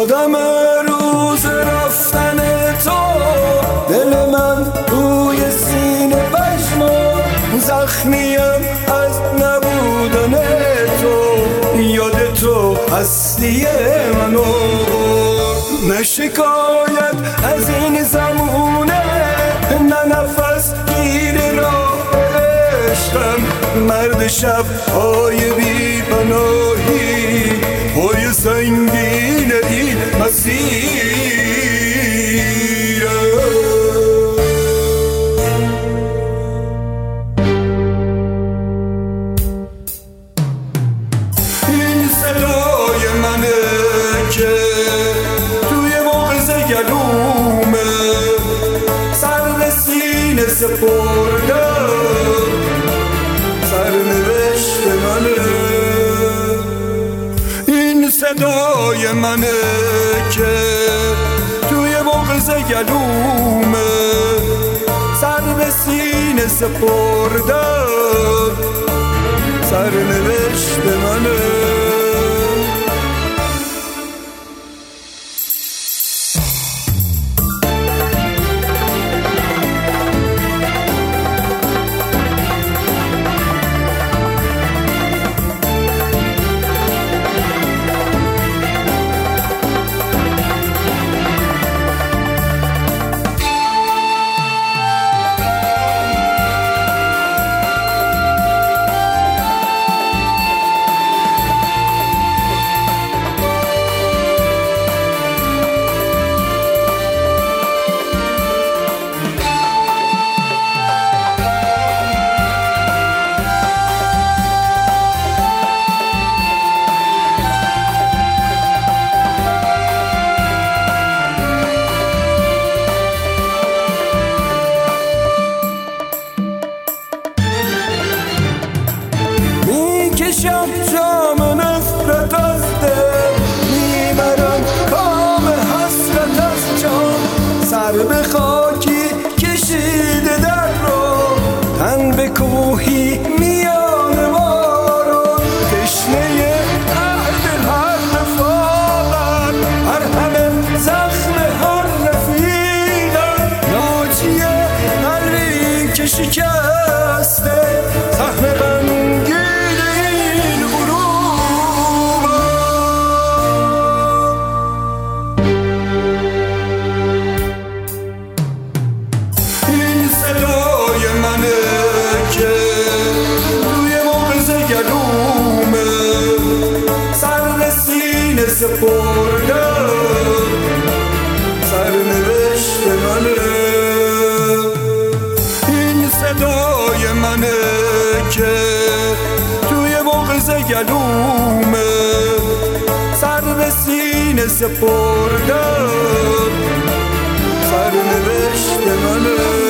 یادم روز رفتن تو، دل من روی سینه پشمان، زخمیم از نبودن تو، یاد تو هستی منو. نه شکایت از این زمونه، نه نفس گیر راه عشقم، مرد شب های بی پناهی، پای سنگین این مسیر. این صدای منه که توی مغز گلومه، سر به سینه سپردم، سرنوشت منه. این صدای منه که توی مغز گلومه، سر به سینه سپردم، سرنوشت منه. میکشم جام نفرت از دل، میبرم کام حسرت از جان، سر به خاکی کشیده در رو، تن به کوهی میان بارون، تشنه عهد هر رفاقت، هر همه زخم هر رفیقم، ناجی قلبی که شکسته، سهم غمگین سپردم، سرنوشت منه. این صدای منه که توی مغز گلومه، سر به سینه سپردم، سرنوشت منه.